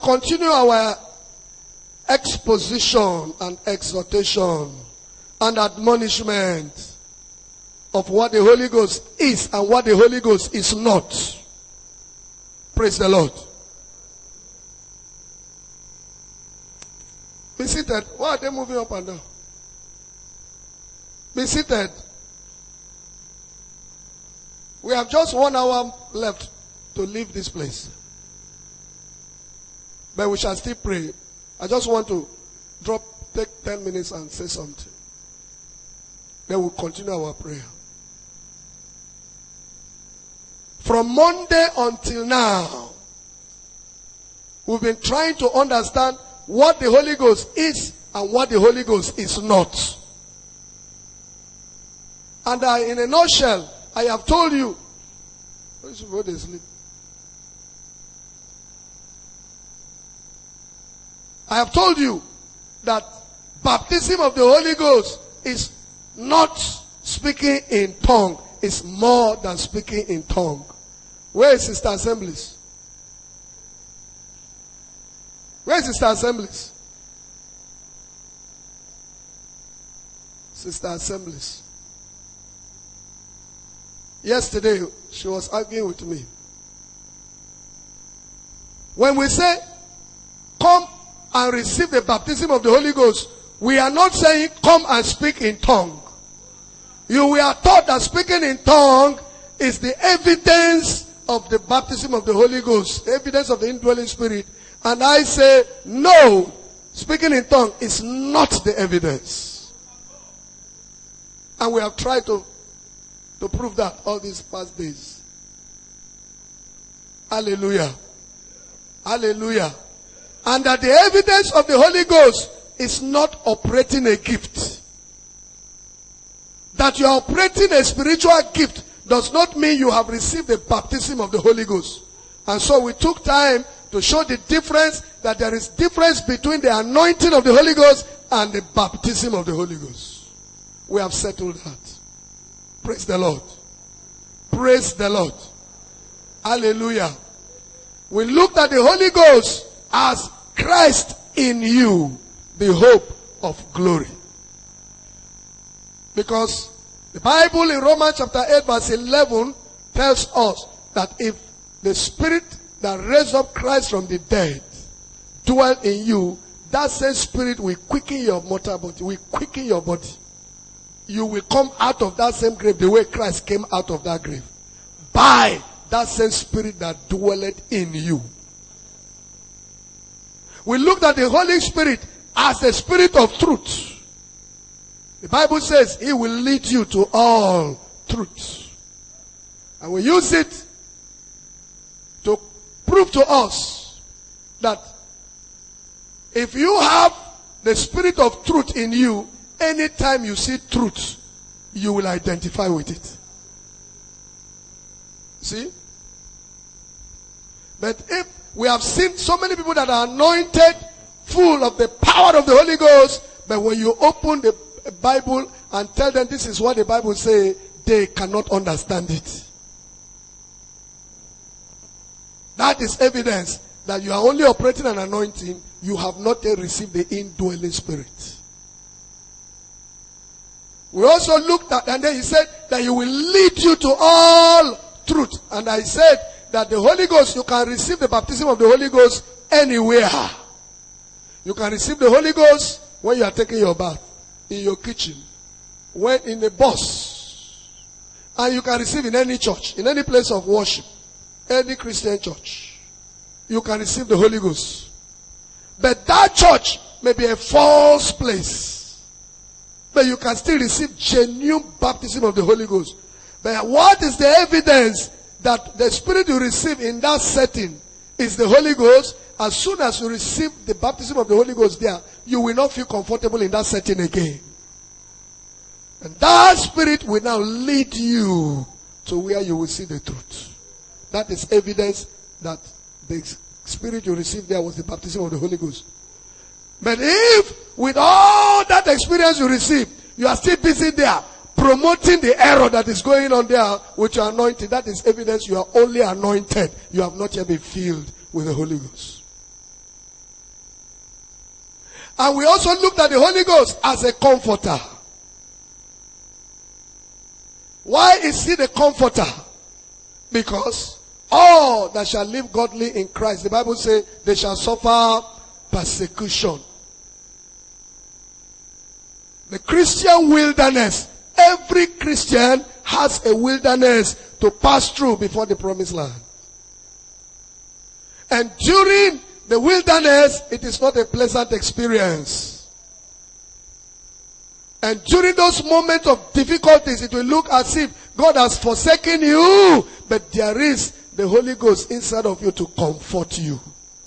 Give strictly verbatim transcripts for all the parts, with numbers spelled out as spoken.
continue our exposition and exhortation and admonishment of what the Holy Ghost is and what the Holy Ghost is not. Praise the Lord. Be seated. Why are they moving up and down? Be seated. We have just one hour left to leave this place. But we shall still pray. I just want to drop, take ten minutes and say something. Then we'll continue our prayer. From Monday until now, we've been trying to understand what the Holy Ghost is and what the Holy Ghost is not. And I, in a nutshell, I have told you, where they sleep? I have told you that baptism of the Holy Ghost is not speaking in tongue. It's more than speaking in tongue. Where is Sister Assemblies? Where is Sister Assemblies? Sister Assemblies. Yesterday, she was arguing with me. When we say, come and receive the baptism of the Holy Ghost, we are not saying, come and speak in tongue. You were taught that speaking in tongue is the evidence of the baptism of the Holy Ghost, evidence of the indwelling Spirit. And I say, no, speaking in tongue is not the evidence. And we have tried to, to prove that all these past days. Hallelujah. Hallelujah. And that the evidence of the Holy Ghost is not operating a gift. That you are operating a spiritual gift does not mean you have received the baptism of the Holy Ghost. And so we took time to show the difference, that there is difference between the anointing of the Holy Ghost and the baptism of the Holy Ghost. We have settled that. Praise the Lord. Praise the Lord. Hallelujah. We looked at the Holy Ghost as Christ in you, the hope of glory. Because the Bible in Romans chapter eight verse eleven tells us that if the Spirit that raised up Christ from the dead dwell in you, that same Spirit will quicken your mortal body, will quicken your body. You will come out of that same grave the way Christ came out of that grave. By that same Spirit that dwelleth in you. We looked at the Holy Spirit as a Spirit of truth. The Bible says He will lead you to all truth. And we use it to prove to us that if you have the Spirit of truth in you, anytime you see truth, you will identify with it. See? But if we have seen so many people that are anointed, full of the power of the Holy Ghost, but when you open the Bible and tell them this is what the Bible says, they cannot understand it. That is evidence that you are only operating an anointing. You have not yet received the indwelling Spirit. We also looked at, and then he said that he will lead you to all truth. And I said that the Holy Ghost, you can receive the baptism of the Holy Ghost anywhere. You can receive the Holy Ghost when you are taking your bath, in your kitchen, when in the bus. And you can receive in any church, in any place of worship, any Christian church. You can receive the Holy Ghost. But that church may be a false place. But you can still receive genuine baptism of the Holy Ghost. But what is the evidence that the Spirit you receive in that setting is the Holy Ghost? As soon as you receive the baptism of the Holy Ghost there, you will not feel comfortable in that setting again. And that Spirit will now lead you to where you will see the truth. That is evidence that the Spirit you received there was the baptism of the Holy Ghost. But if with all that experience you received, you are still busy there promoting the error that is going on there with your anointing, that is evidence you are only anointed. You have not yet been filled with the Holy Ghost. And we also looked at the Holy Ghost as a comforter. Why is he the comforter? Because all that shall live godly in Christ, the Bible says, they shall suffer persecution. The Christian wilderness. Every Christian has a wilderness to pass through before the promised land. And during the wilderness, it is not a pleasant experience. And during those moments of difficulties, it will look as if God has forsaken you. But there is the Holy Ghost inside of you to comfort you.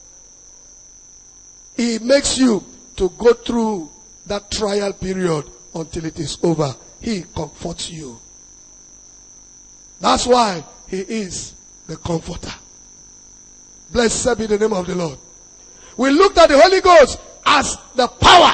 He makes you to go through that trial period until it is over. He comforts you. That's why he is the comforter. Blessed be the name of the Lord. We looked at the Holy Ghost as the power.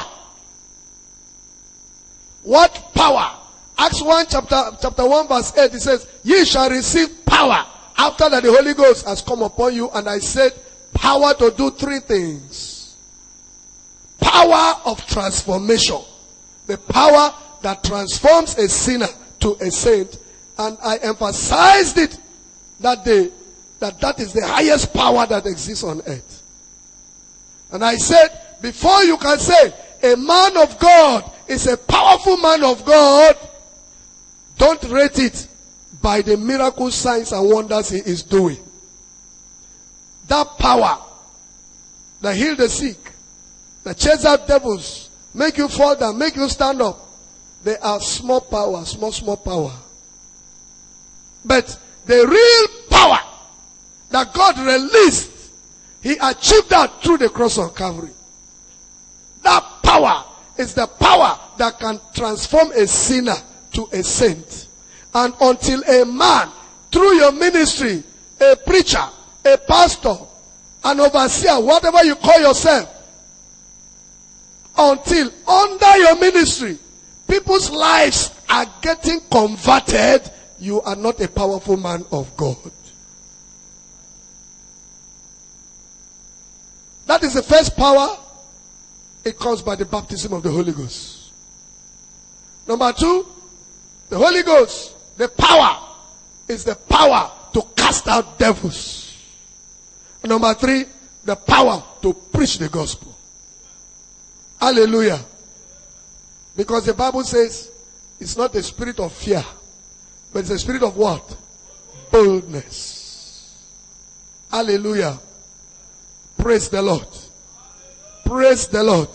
What power? Acts one chapter, chapter one verse eight, it says, ye shall receive power after that the Holy Ghost has come upon you. And I said, power to do three things. Power of transformation. The power that transforms a sinner to a saint. And I emphasized it that day, that that is the highest power that exists on earth. And I said, before you can say a man of God is a powerful man of God, don't rate it by the miracle signs and wonders he is doing. That power that heal the sick, that chase out devils, make you fall down, make you stand up, they are small power, small, small power. But the real power that God released, he achieved that through the cross of Calvary. That power is the power that can transform a sinner to a saint. And until a man, through your ministry, a preacher, a pastor, an overseer, whatever you call yourself, until under your ministry, people's lives are getting converted, you are not a powerful man of God. That is the first power. It comes by the baptism of the Holy Ghost. Number two, the Holy Ghost, the power, is the power to cast out devils. And number three, the power to preach the gospel. Hallelujah. Because the Bible says it's not a spirit of fear, but it's a spirit of what? Boldness. Hallelujah. Praise the Lord. Praise the Lord.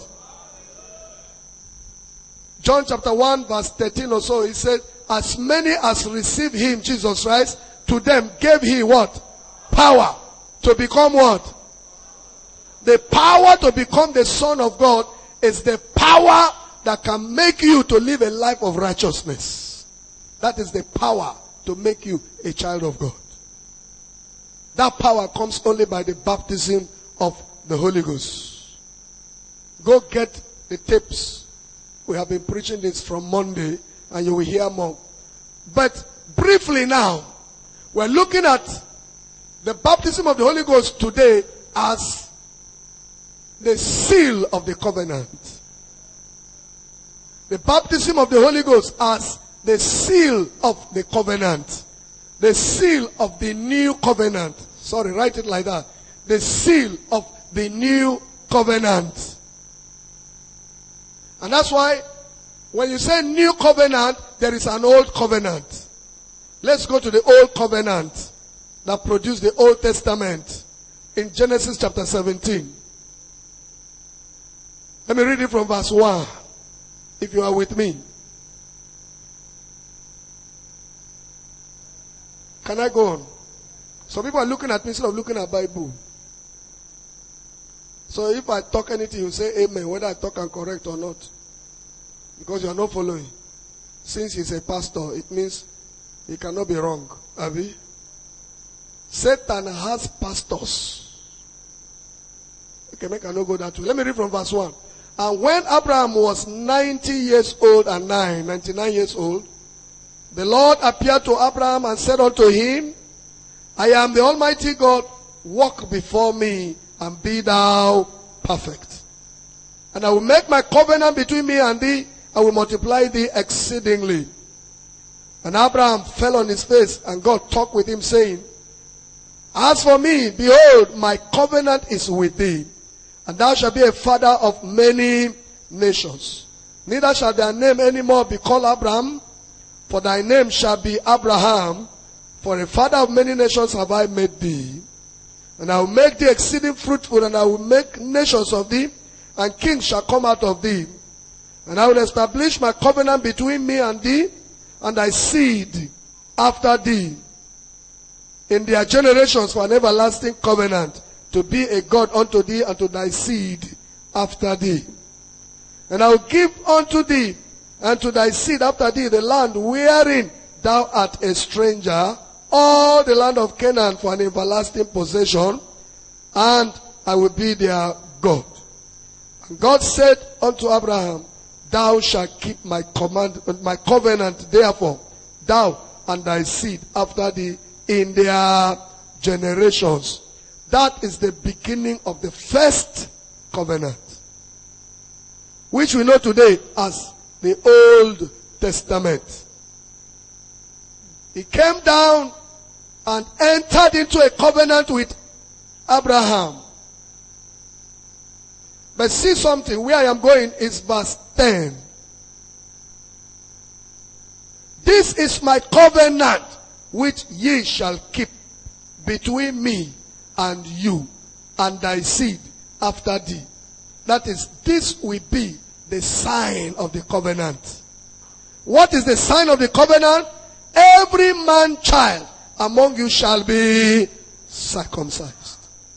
John chapter one verse thirteen or so, he said, as many as receive him, Jesus Christ, to them gave he what? Power. To become what? The power to become the Son of God is the power that can make you to live a life of righteousness. That is the power to make you a child of God. That power comes only by the baptism of the Holy Ghost. Go get the tapes. We have been preaching this from Monday and you will hear more. But briefly now, we're looking at the baptism of the Holy Ghost today as the seal of the covenant. The baptism of the Holy Ghost as the seal of the covenant. The seal of the new covenant. Sorry, write it like that. The seal of the new covenant. And that's why when you say new covenant, there is an old covenant. Let's go to the old covenant that produced the Old Testament in Genesis chapter seventeen. Let me read it from verse one, if you are with me. Can I go on? Some people are looking at me instead of looking at Bible. So if I talk anything, you say amen, whether I talk and correct or not. Because you are not following. Since he's a pastor, it means he cannot be wrong. Abi? Satan has pastors. Okay, make I not go that way. Let me read from verse one. And when Abraham was ninety years old and nine, ninety-nine years old, the Lord appeared to Abraham and said unto him, I am the Almighty God, walk before me and be thou perfect. And I will make my covenant between me and thee. I will multiply thee exceedingly. And Abraham fell on his face, and God talked with him, saying, As for me, behold, my covenant is with thee, and thou shalt be a father of many nations. Neither shall thy name any more be called Abraham, for thy name shall be Abraham, for a father of many nations have I made thee. And I will make thee exceeding fruitful, and I will make nations of thee, and kings shall come out of thee. And I will establish my covenant between me and thee, and thy seed after thee, in their generations for an everlasting covenant, to be a God unto thee and to thy seed after thee. And I will give unto thee and to thy seed after thee the land wherein thou art a stranger, all the land of Canaan for an everlasting possession, and I will be their God. And God said unto Abraham, Thou shalt keep my command, my covenant, therefore, thou and thy seed after thee in their generations. That is the beginning of the first covenant, which we know today as the Old Testament. He came down and entered into a covenant with Abraham. But see something, where I am going is verse ten. This is my covenant which ye shall keep between me and you and thy seed after thee. That is, this will be the sign of the covenant. What is the sign of the covenant? Every man child among you shall be circumcised.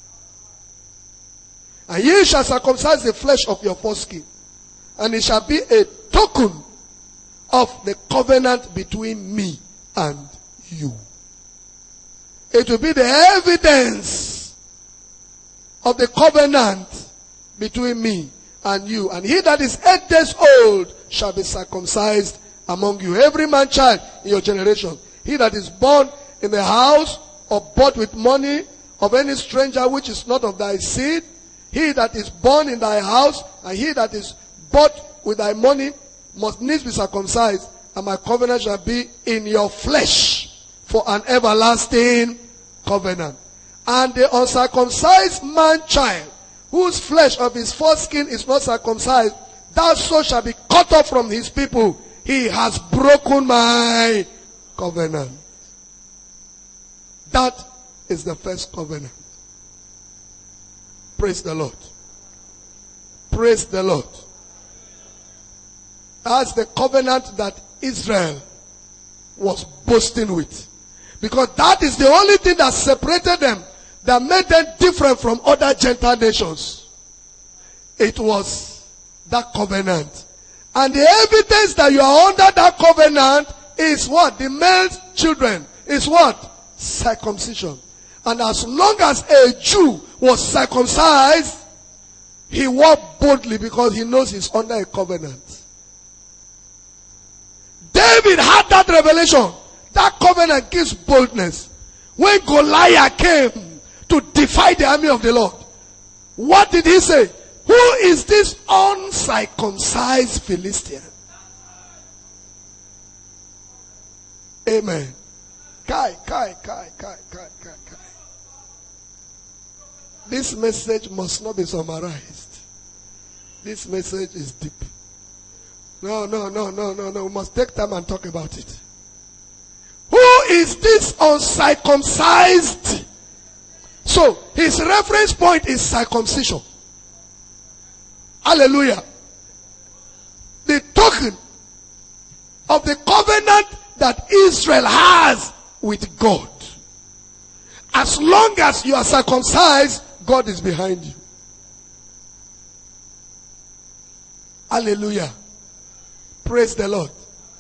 And ye shall circumcise the flesh of your foreskin, and it shall be a token of the covenant between me and you. It will be the evidence of the covenant between me and you. And he that is eight days old shall be circumcised among you. Every man child in your generation. He that is born in the house or bought with money of any stranger which is not of thy seed, he that is born in thy house and he that is bought with thy money must needs be circumcised, and my covenant shall be in your flesh for an everlasting covenant. And the uncircumcised man child, whose flesh of his foreskin is not circumcised, that so shall be cut off from his people. He has broken my covenant. That is the first covenant. Praise the Lord. Praise the Lord. That's the covenant that Israel was boasting with. Because that is the only thing that separated them, that made them different from other Gentile nations. It was that covenant. And the evidence that you are under that covenant is what? The male children is what? Circumcision. And as long as a Jew was circumcised, he walked boldly because he knows he's under a covenant. David had that revelation. That covenant gives boldness. When Goliath came to defy the army of the Lord, what did he say? Who is this uncircumcised Philistine? Amen. Kai, kai, kai, kai, kai, kai, kai. This message must not be summarized. This message is deep. No, no, no, no, no, no. We must take time and talk about it. Who is this uncircumcised? So, his reference point is circumcision. Hallelujah. The token of the covenant that Israel has with God. As long as you are circumcised, God is behind you. Hallelujah. Praise the Lord.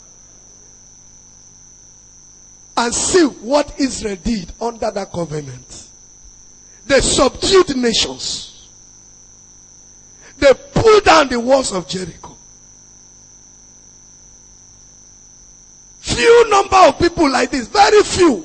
And see what Israel did under that covenant. They subdued nations. They pulled down the walls of Jericho. Few number of people like this, very few.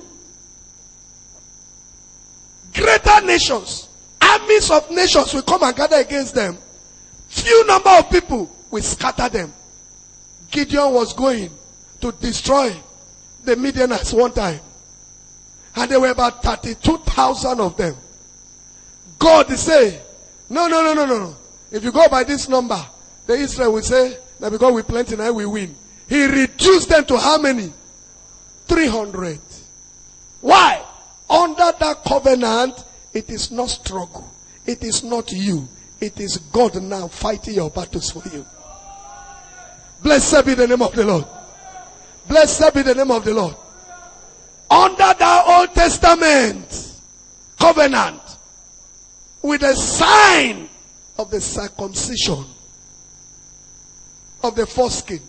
Greater nations, armies of nations will come and gather against them. few number of people, we scatter them. Gideon was going to destroy the Midianites one time. And there were about thirty-two thousand of them. God is saying, no, no, no, no, no, no. If you go by this number, the Israel will say, that because we plenty now we win. He reduced them to how many? three hundred. Why? Under that covenant, it is not struggle. It is not you. It is God now fighting your battles for you. Blessed be the name of the Lord. Blessed be the name of the Lord. Under the Old Testament covenant, with a sign of the circumcision of the foreskin,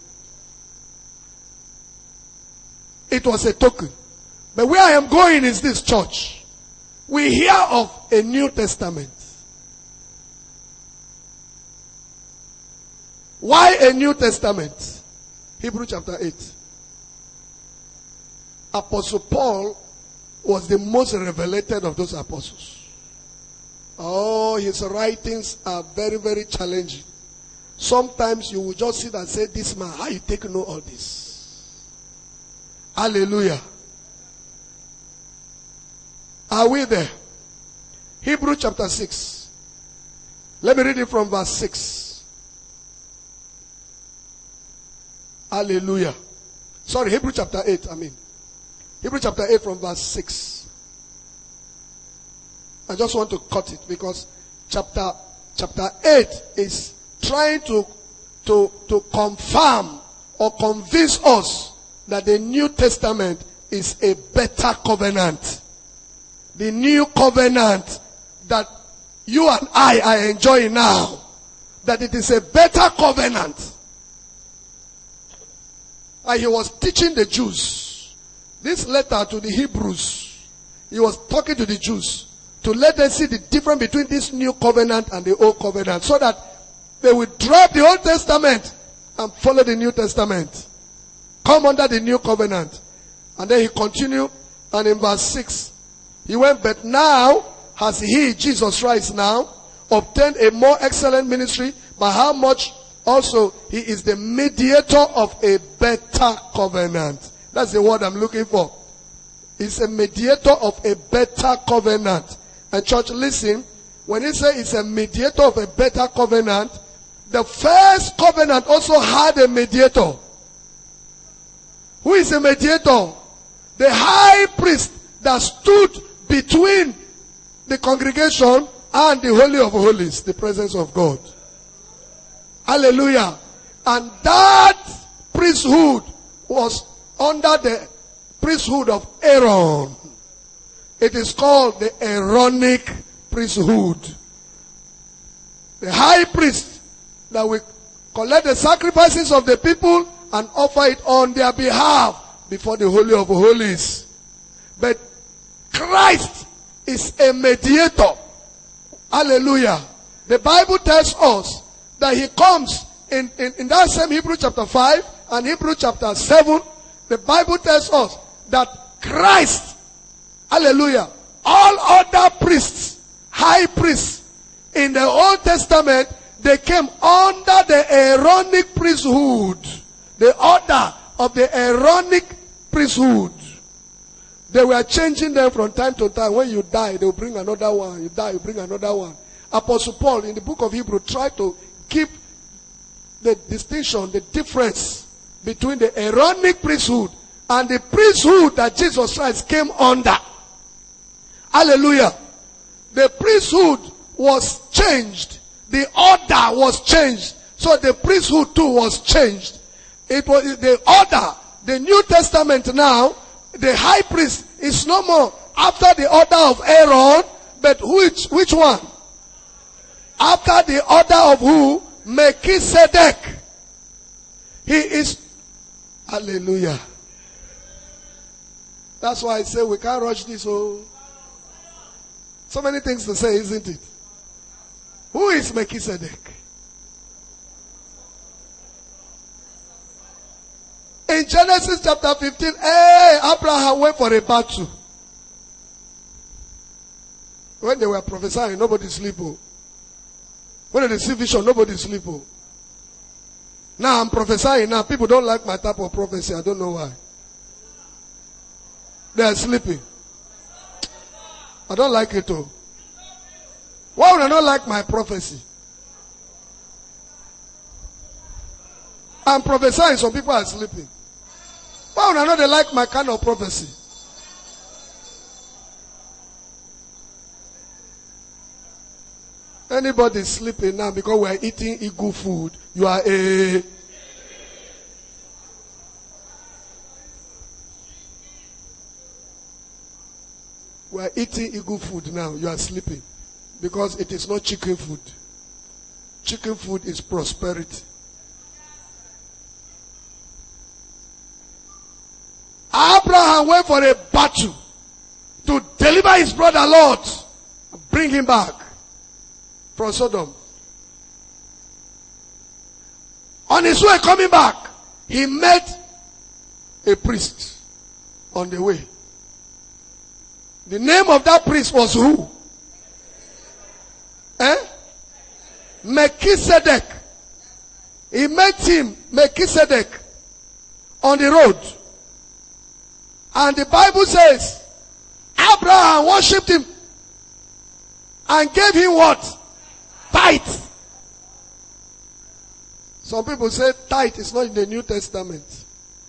it was a token. But where I am going is this, church. We hear of a New Testament. Why a New Testament? Hebrews chapter eight. Apostle Paul was the most revelated of those apostles. Oh, his writings are very, very challenging. Sometimes you will just sit and say, this man, how you take know all this? Hallelujah. Are we there? Hebrews chapter six. Let me read it from verse six. Hallelujah. Sorry, Hebrews chapter eight, I mean. Hebrews chapter eight from verse six. I just want to cut it because chapter chapter eight is trying to to to confirm or convince us that the New Testament is a better covenant. The new covenant that you and I are enjoying now, that it is a better covenant. And he was teaching the Jews. This letter to the Hebrews, he was talking to the Jews to let them see the difference between this new covenant and the old covenant, so that they will drop the Old Testament and follow the New Testament. Come under the new covenant. And then he continued, and in verse six, he went, but now has he, Jesus Christ now, obtained a more excellent ministry, by how much also he is the mediator of a better covenant. That's the word I'm looking for. He's a mediator of a better covenant. And church, listen, when he says he's a mediator of a better covenant, the first covenant also had a mediator. Who is a mediator? The high priest that stood between the congregation and the Holy of Holies, the presence of God. Hallelujah. And that priesthood was under the priesthood of Aaron. It is called the Aaronic priesthood. The high priest that will collect the sacrifices of the people and offer it on their behalf before the Holy of Holies. But Christ is a mediator. Hallelujah. The Bible tells us that he comes in, in, in that same Hebrew chapter five and Hebrew chapter seven. The Bible tells us that Christ, hallelujah, all other priests, high priests in the Old Testament, they came under the Aaronic priesthood. The order of the Aaronic priesthood. They were changing them from time to time. When you die, they will bring another one. You die, you bring another one. Apostle Paul in the book of Hebrews tried to keep the distinction, the difference between the Aaronic priesthood and the priesthood that Jesus Christ came under. Hallelujah. The priesthood was changed. The order was changed. So the priesthood too was changed. It was the order. The New Testament now, the high priest is no more after the order of Aaron, but which, which one? After the order of who? Melchizedek. He is, hallelujah. That's why I say we can't rush this. Oh, so many things to say, isn't it? Who is Melchizedek? In Genesis chapter fifteen, hey, Abraham went for a battle. When they were prophesying, nobody sleep. Oh. When they see vision, nobody sleep. Oh. Now I'm prophesying. Now people don't like my type of prophecy. I don't know why. They are sleeping. I don't like it too. Why would I not like my prophecy? I'm prophesying, some people are sleeping. Why would I not like my kind of prophecy? Anybody sleeping now because we are eating eagle food, you are a... We are eating eagle food now, you are sleeping. Because it is not chicken food. Chicken food is prosperity. Abraham went for a battle to deliver his brother Lot and bring him back from Sodom. On his way coming back, he met a priest on the way. The name of that priest was who? Eh? Melchizedek. He met him, Melchizedek, on the road. And the Bible says, Abraham worshipped him and gave him what? Tithe. Some people say tithe is not in the New Testament.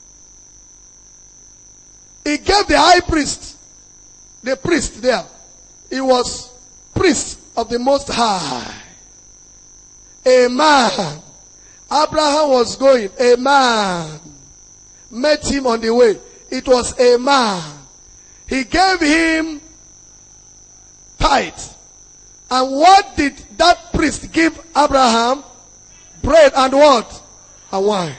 He gave the high priest, the priest there. He was priest of the Most High. A man. Abraham was going. A man met him on the way. It was a man. He gave him tithe. And what did that priest give Abraham? Bread and what? And wine.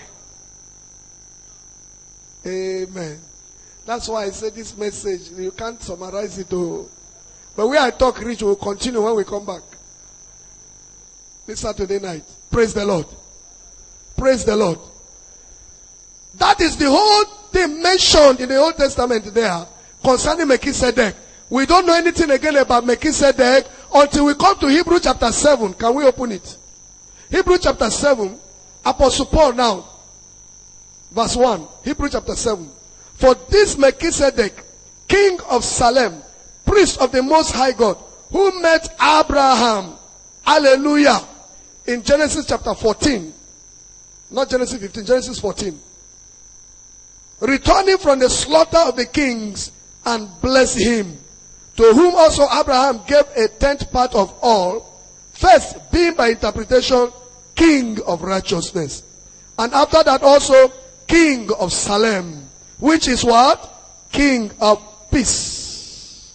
Amen. That's why I said this message, you can't summarize it all. But where I talk rich, we'll continue when we come back. This Saturday night. Praise the Lord. Praise the Lord. That is the whole thing mentioned in the Old Testament there concerning Melchizedek. We don't know anything again about Melchizedek until we come to Hebrews chapter seven. Can we open it? Hebrews chapter seven. Apostle Paul now. Verse one. Hebrews chapter seven. For this Melchizedek, king of Salem, priest of the Most High God, who met Abraham, hallelujah, in Genesis chapter fourteen. Not Genesis fifteen, Genesis fourteen. Returning from the slaughter of the kings and blessed him, to whom also Abraham gave a tenth part of all, first being by interpretation king of righteousness, and after that also king of Salem, which is what? King of peace.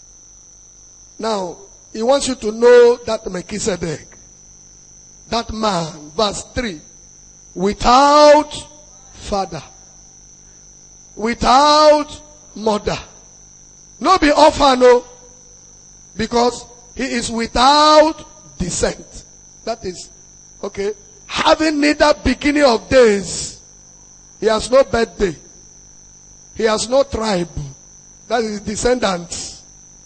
Now, he wants you to know that Melchizedek, that man, verse three, without father, without mother. No be orphan, no. Because he is without descent. That is, okay. Having neither beginning of days. He has no birthday. He has no tribe. That is descendants.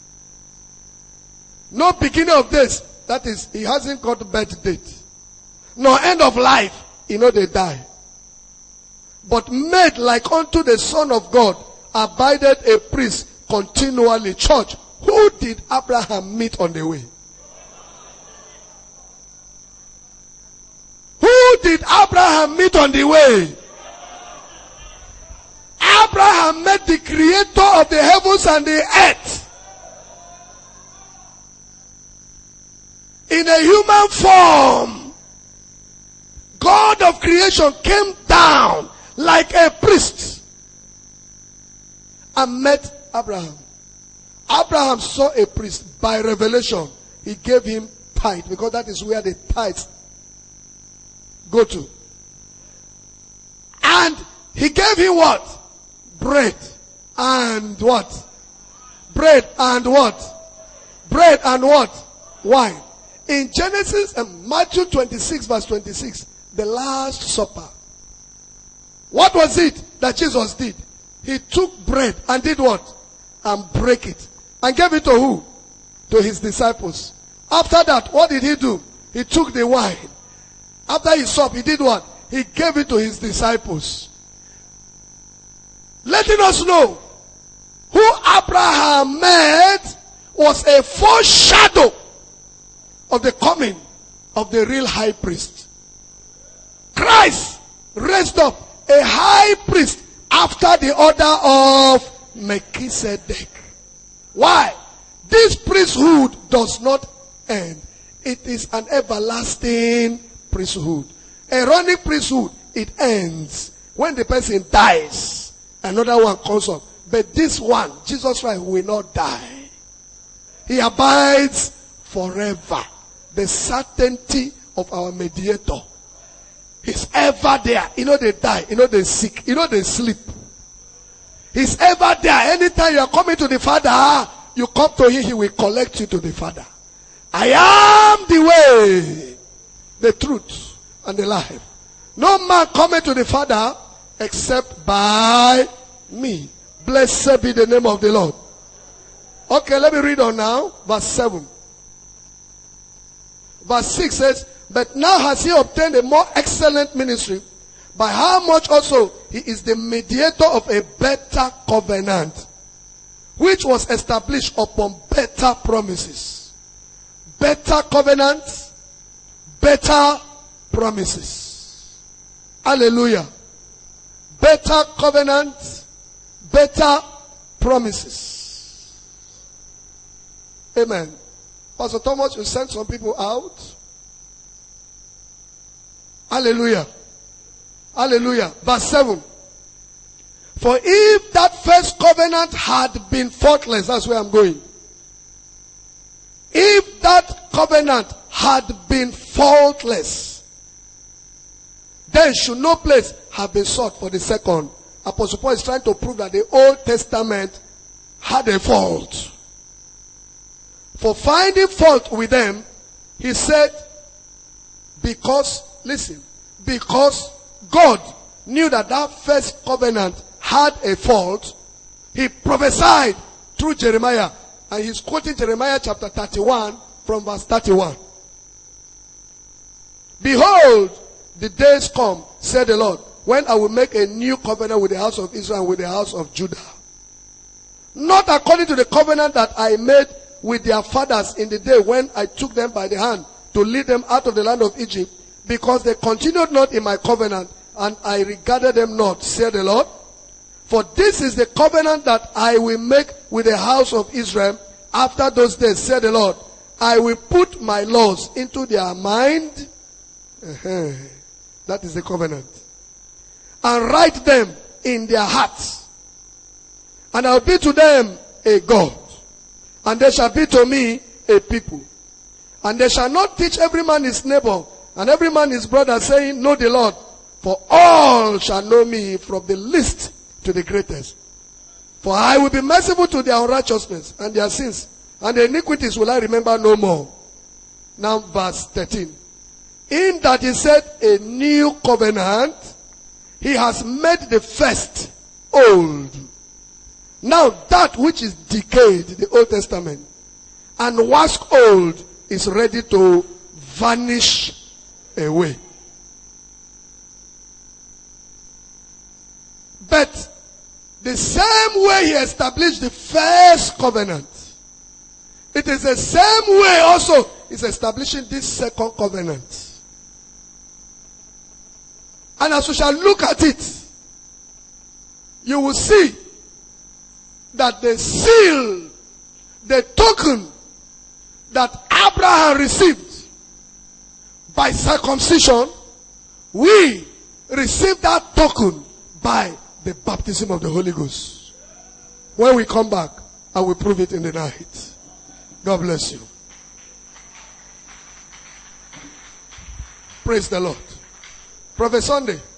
No beginning of days. That is, he hasn't got birth date. No end of life. You know they die. But made like unto the Son of God, abided a priest continually. Church, who did Abraham meet on the way? Who did Abraham meet on the way? Abraham met the creator of the heavens and the earth. In a human form. God of creation came down like a priest and met Abraham. Abraham saw a priest by revelation. He gave him tithe because that is where the tithes go to. And he gave him what? Bread and what? Bread and what? Bread and what? Wine. In Genesis and Matthew twenty-six verse twenty-six, the Last Supper. What was it that Jesus did? He took bread and did what? And break it. And gave it to who? To his disciples. After that, what did he do? He took the wine. After he supped, he did what? He gave it to his disciples. Letting us know who Abraham met was a foreshadow of the coming of the real high priest. Christ raised up a high priest after the order of Melchizedek. Why? This priesthood does not end. It is an everlasting priesthood. A running priesthood, it ends. When the person dies, another one comes up. But this one, Jesus Christ, will not die. He abides forever. The certainty of our mediator. He's ever there. You know they die. You know they sick. You know they sleep. He's ever there. Anytime you are coming to the Father, you come to him, he will collect you to the Father. I am the way, the truth, and the life. No man coming to the Father except by me. Blessed be the name of the Lord. Okay, let me read on now. Verse seven. Verse six says, but now has he obtained a more excellent ministry, by how much also he is the mediator of a better covenant, which was established upon better promises. Better covenant, better promises. Hallelujah. Better covenant, better promises. Amen. Pastor Thomas, you sent some people out. Hallelujah. Hallelujah. Verse seven. For if that first covenant had been faultless, that's where I'm going. If that covenant had been faultless, then should no place have been sought for the second. Apostle Paul is trying to prove that the Old Testament had a fault. For finding fault with them, he said, because, listen, because God knew that that first covenant had a fault, he prophesied through Jeremiah. And he's quoting Jeremiah chapter thirty-one from verse thirty-one. Behold, the days come, said the Lord, when I will make a new covenant with the house of Israel and with the house of Judah. Not according to the covenant that I made with their fathers in the day when I took them by the hand to lead them out of the land of Egypt, because they continued not in my covenant, and I regarded them not, said the Lord. For this is the covenant that I will make with the house of Israel after those days, said the Lord. I will put my laws into their mind. Uh-huh. That is the covenant. And write them in their hearts. And I will be to them a God. And they shall be to me a people. And they shall not teach every man his neighbor and every man his brother, saying, know the Lord. For all shall know me, from the least to the greatest. For I will be merciful to their unrighteousness and their sins, and their iniquities will I remember no more. Now verse thirteen. In that he said a new covenant, he has made the first old. Now that which is decayed, the Old Testament, and waxed old, is ready to vanish away. But the same way he established the first covenant, it is the same way also he's establishing this second covenant. And as we shall look at it, you will see that the seal, the token that Abraham received by circumcision, we receive that token by the baptism of the Holy Ghost. When we come back, I will prove it in the night. God bless you. Praise the Lord. Prophet Sunday.